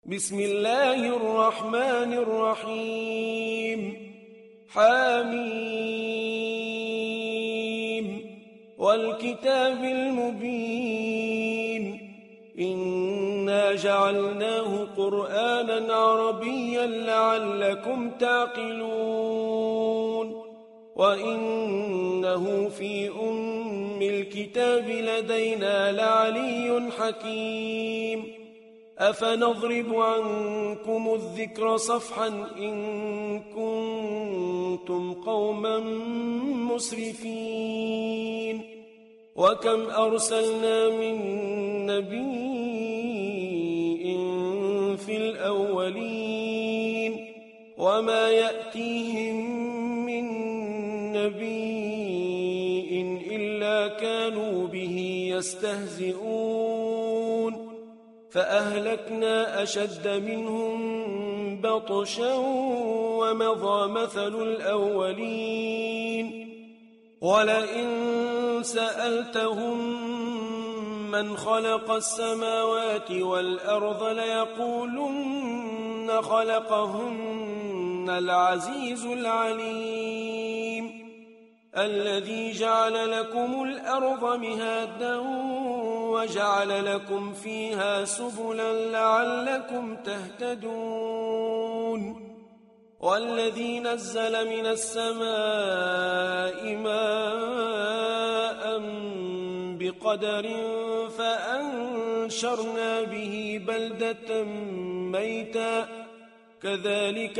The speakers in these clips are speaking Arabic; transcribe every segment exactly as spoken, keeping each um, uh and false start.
بسم الله الرحمن الرحيم حميم والكتاب المبين إنا جعلناه قرآنا عربيا لعلكم تعقلون وإنه في أم الكتاب لدينا لعلي حكيم أفنضرب عنكم الذكر صفحا إن كنتم قوما مسرفين وكم أرسلنا من نبي في الأولين وما يأتيهم من نبي إلا كانوا به يستهزئون فأهلكنا أشد منهم بطشا ومضى مثل الأولين ولئن سألتهم من خلق السماوات والأرض ليقولن خلقهن العزيز العليم الذي جعل لكم الأرض مهادا وجعل لكم فيها سبلا لعلكم تهتدون والذي نزل من السماء ماء بقدر فأنشرنا به بلدة ميتا كذلك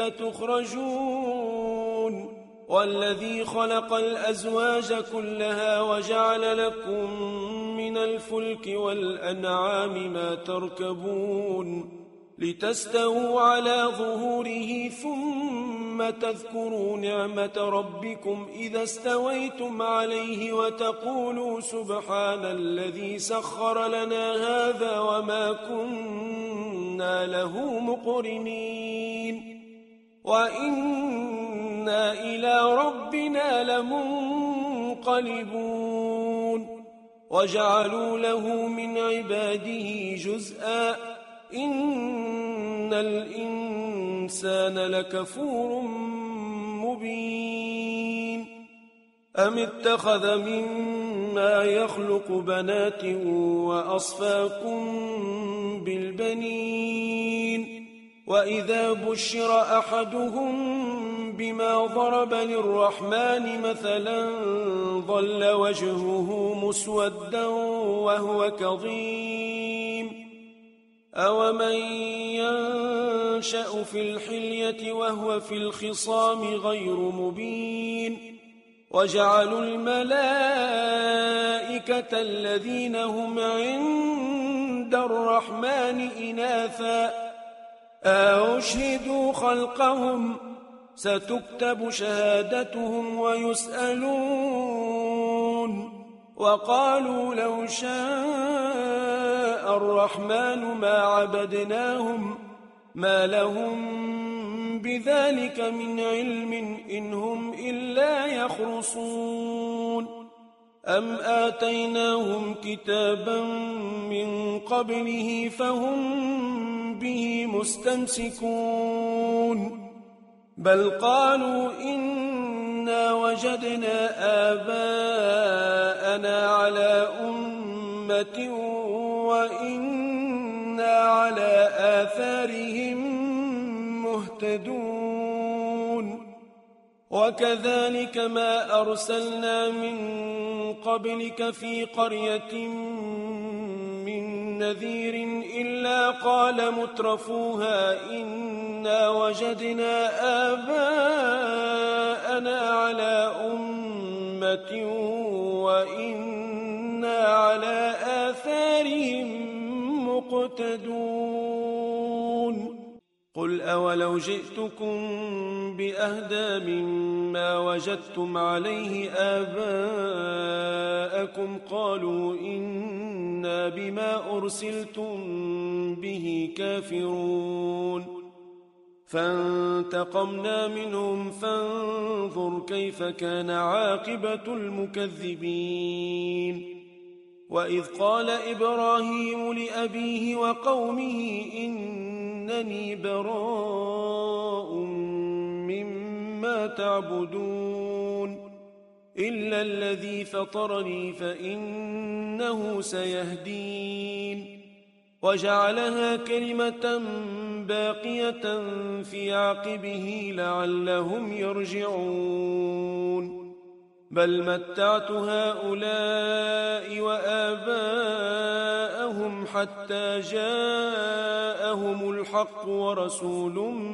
تخرجون والذي خلق الأزواج كلها وجعل لكم من الفلك والأنعام ما تركبون لتستووا على ظهوره ثم تذكروا نعمة ربكم إذا استويتم عليه وتقولوا سبحان الذي سخر لنا هذا وما كنا له مقرنين وإنا إلى ربنا لمنقلبون وجعلوا له من عباده جزءا إن الإنسان لكفور مبين أم اتخذ مما يخلق بنات وأصفاكم بالبنين وإذا بشر أحدهم بما ضرب للرحمن مثلا ظل وجهه مسودا وهو كظيم أومن ينشأ في الحلية وهو في الخصام غير مبين وجعلوا الملائكة الذين هم عند الرحمن إناثا أشهدوا خلقهم ستكتب شهادتهم ويسألون وقالوا لو شاء الرحمن ما عبدناهم ما لهم بذلك من علم إن هم إلا يخرصون أم آتيناهم كتابا من قبله فهم به مستمسكون بل قالوا إنا وجدنا آباءنا على أمة وإنا على آثارهم مهتدون وكذلك ما أرسلنا من قبلك في قرية من نذير إلا قال مترفوها إنا وجدنا آباءنا على أمة وإنا على آثارهم مقتدون قل أولو جئتكم بأهدى مما وجدتم عليه آباءكم قالوا إنا بما أرسلتم به كافرون فانتقمنا منهم فانظر كيف كان عاقبة المكذبين وإذ قال إبراهيم لأبيه وقومه إن إنني براء مما تعبدون إلا الذي فطرني فإنه سيهدين وجعلها كلمة باقية في عقبه لعلهم يرجعون بل متعت هؤلاء وآباءهم حتى جاءهم الحق ورسول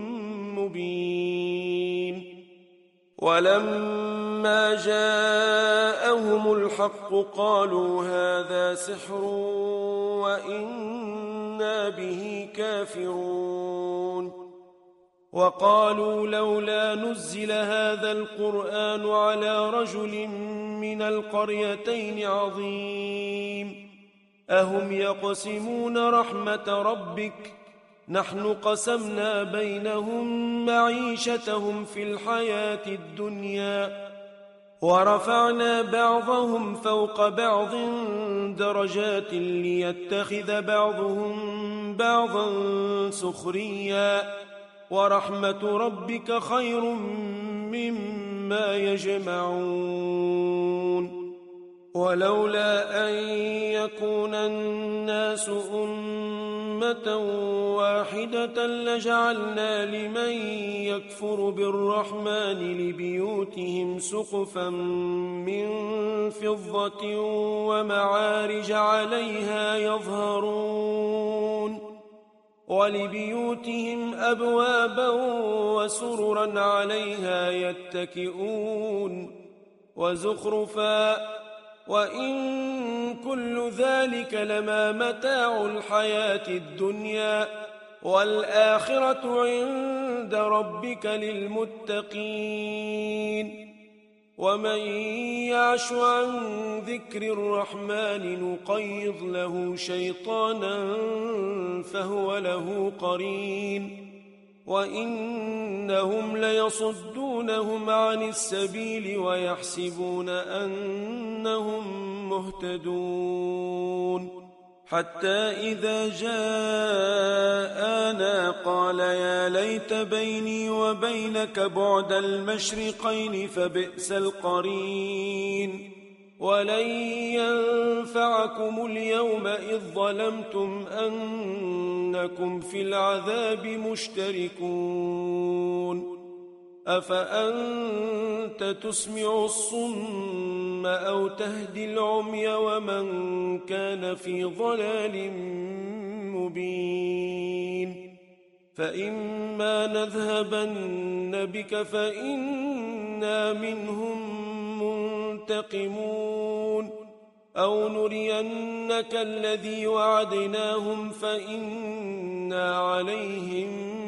مبين ولما جاءهم الحق قالوا هذا سحر وإنا به كافرون وقالوا لولا نزل هذا القرآن على رجل من القريتين عظيم أهم يقسمون رحمة ربك نحن قسمنا بينهم معيشتهم في الحياة الدنيا ورفعنا بعضهم فوق بعض درجات ليتخذ بعضهم بعضا سخريا ورحمة ربك خير مما يجمعون ولولا أن يكون الناس أمة واحدة لجعلنا لمن يكفر بالرحمن لبيوتهم سقفا من فضة ومعارج عليها يظهرون ولبيوتهم أبوابا وسررا عليها يتكئون وزخرفا وإن كل ذلك لما متاع الحياة الدنيا والآخرة عند ربك للمتقين ومن يعش عن ذكر الرحمن نقيض له شيطانا فهو له قرين وإنهم ليصدونهم عن السبيل ويحسبون أنهم مهتدون حتى إذا جاءنا قال يا ليت بيني وبينك بعد المشرقين فبئس القرين ولن ينفعكم اليوم إذ ظلمتم أنكم في العذاب مشتركون أفأنت تسمع الصم أو تهدي العمي ومن كان في ضلال مبين فإما نذهبن بك فإنا منهم منتقمون أو نرينك الذي وعدناهم فإنا عليهم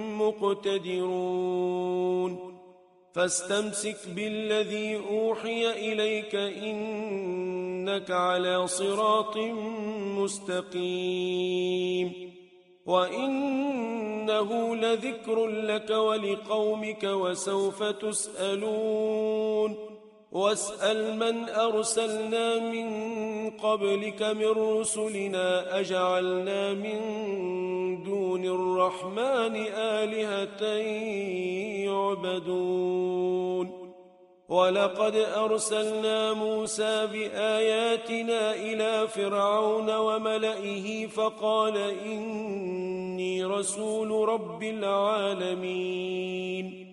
مقتدرون فاستمسك بالذي أوحي إليك إنك على صراط مستقيم وإنه لذكر لك ولقومك وسوف تسألون واسأل من أرسلنا من قبلك من رسلنا أجعلنا من دون الرحمن آلهة يعبدون ولقد أرسلنا موسى بآياتنا إلى فرعون وملئه فقال إني رسول رب العالمين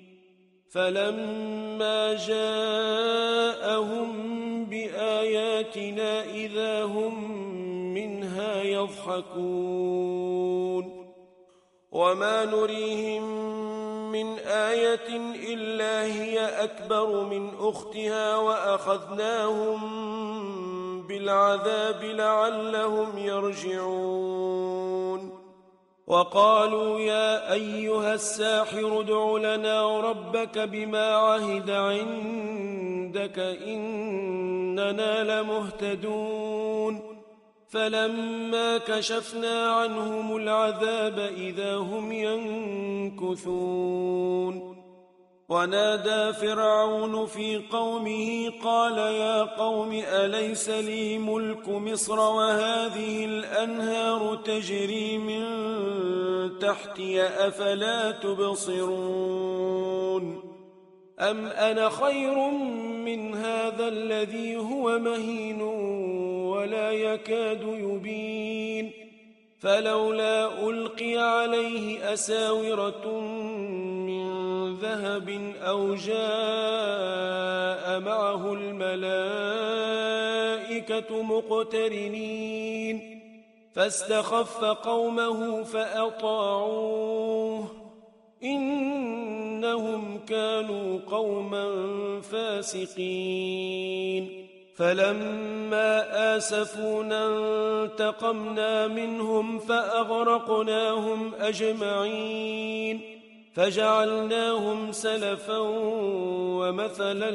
فلما جاءهم بآياتنا إذا هم منها يضحكون وما نريهم من آية إلا هي أكبر من أختها وأخذناهم بالعذاب لعلهم يرجعون وقالوا يا أيها الساحر ادع لنا ربك بما عهد عندك إننا لمهتدون فلما كشفنا عنهم العذاب إذا هم ينكثون ونادى فرعون في قومه قال يا قوم أليس لي ملك مصر وهذه الأنهار تجري من تحتي أفلا تبصرون أم أنا خير من هذا الذي هو مهين ولا يكاد يبين فلولا ألقي عليه أساورة من ذهب أو جاء معه الملائكة مقترنين فاستخف قومه فأطاعوه إنهم كانوا قوما فاسقين فلما آسفونا انتقمنا منهم فأغرقناهم أجمعين فجعلناهم سلفا ومثلا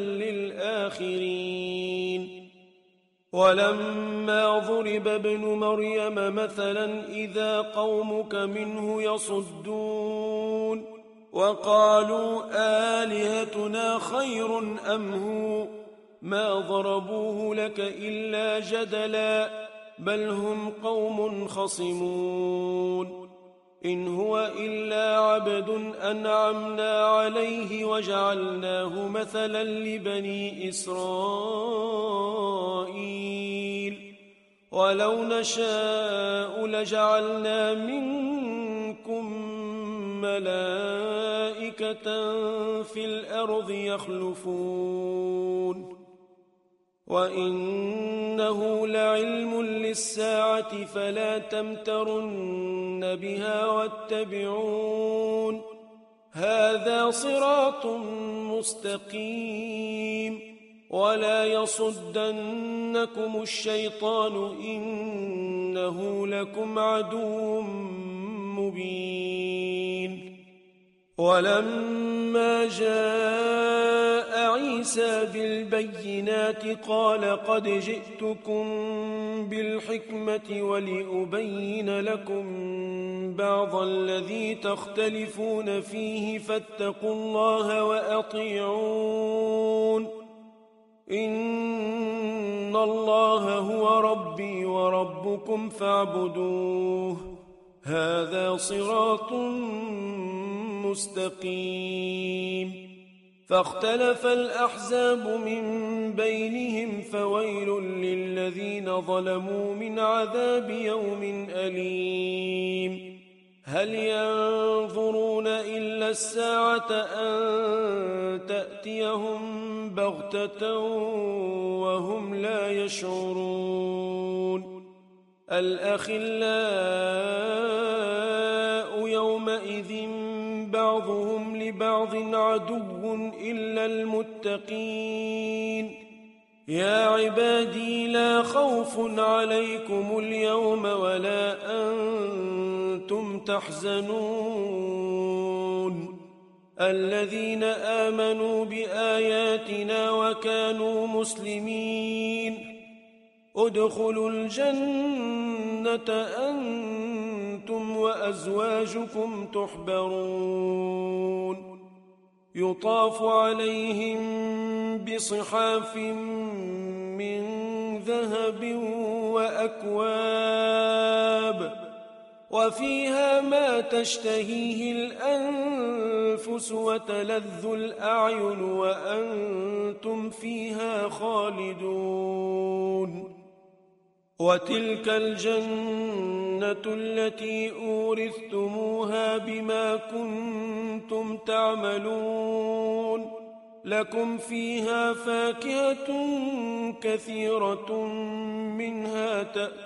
للآخرين ولما ضرب ابن مريم مثلا إذا قومك منه يصدون وقالوا آلهتنا خير أم هو ما ضربوه لك إلا جدلا بل هم قوم خصمون إن هو إلا عبد أنعمنا عليه وجعلناه مثلا لبني إسرائيل ولو نشاء لجعلنا منكم ملائكة في الأرض يخلفون وإنه لعلم للساعة فلا تمترن بها واتبعون هذا صراط مستقيم ولا يصدنكم الشيطان إنه لكم عدو مبين ولما جاء عيسى بالبينات قال قد جئتكم بالحكمة ولأبين لكم بعض الذي تختلفون فيه فاتقوا الله وأطيعون إن الله هو ربي وربكم فاعبدوه هذا صراط مستقيم فاختلف الأحزاب من بينهم فويل للذين ظلموا من عذاب يوم أليم هل ينظرون إلا الساعة أن تأتيهم بغتة وهم لا يشعرون الأخلاء يومئذ بعضهم لبعض عدو إلا المتقين يا عبادي لا خوف عليكم اليوم ولا أنتم تحزنون الذين آمنوا بآياتنا وكانوا مسلمين ادخلوا الجنة أنتم وأزواجكم تحبرون يطاف عليهم بصحاف من ذهب وأكواب وفيها ما تشتهيه الأنفس وتلذ الأعين وأنتم فيها خالدون وتلك الجنة التي أورثتموها بما كنتم تعملون لكم فيها فاكهة كثيرة منها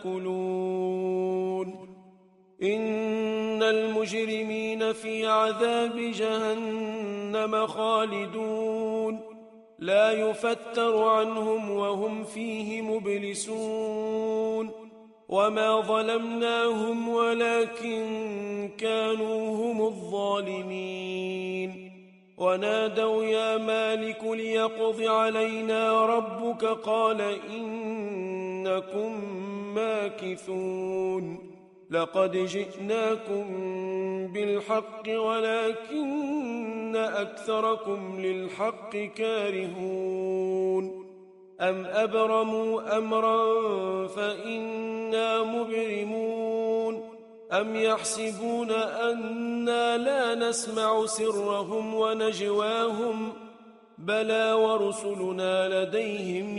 تأكلون إن المجرمين في عذاب جهنم خالدون لا يفتر عنهم وهم فيه مبلسون وما ظلمناهم ولكن كانوا هم الظالمين ونادوا يا مالك ليقض علينا ربك قال إنكم ماكثون لقد جئناكم بالحق ولكن أكثركم للحق كارهون أم أبرموا أمرا فإنا مبرمون أم يحسبون أنا لا نسمع سرهم ونجواهم بلى ورسلنا لديهم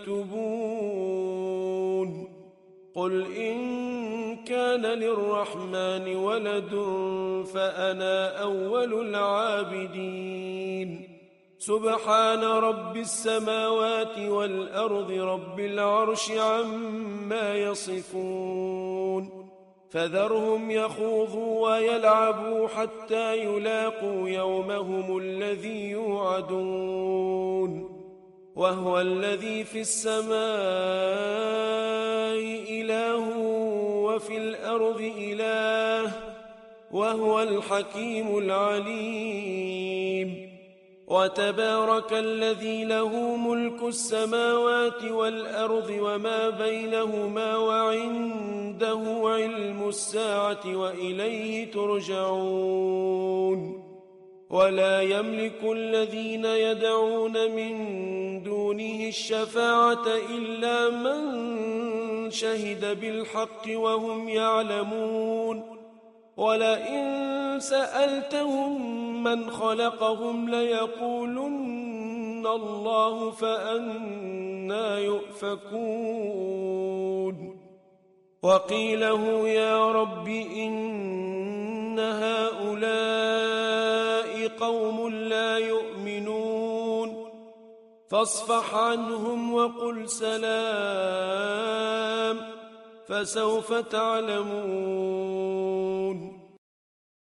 يكتبون قل إن كان للرحمن ولد فأنا أول العابدين سبحان رب السماوات والأرض رب العرش عما يصفون فذرهم يخوضوا ويلعبوا حتى يلاقوا يومهم الذي يوعدون وهو الذي في السماء إله وفي الأرض إله وهو الحكيم العليم وتبارك الذي له ملك السماوات والأرض وما بينهما وعنده علم الساعة وإليه ترجعون ولا يملك الذين يدعون من دونه الشفاعة إلا من شهد بالحق وهم يعلمون ولئن سألتهم من خلقهم ليقولن الله فأنى يؤفكون وقيله يا رب إن هؤلاء قوم لا يؤمنون فاصفح عنهم وقل سلام فسوف تعلمون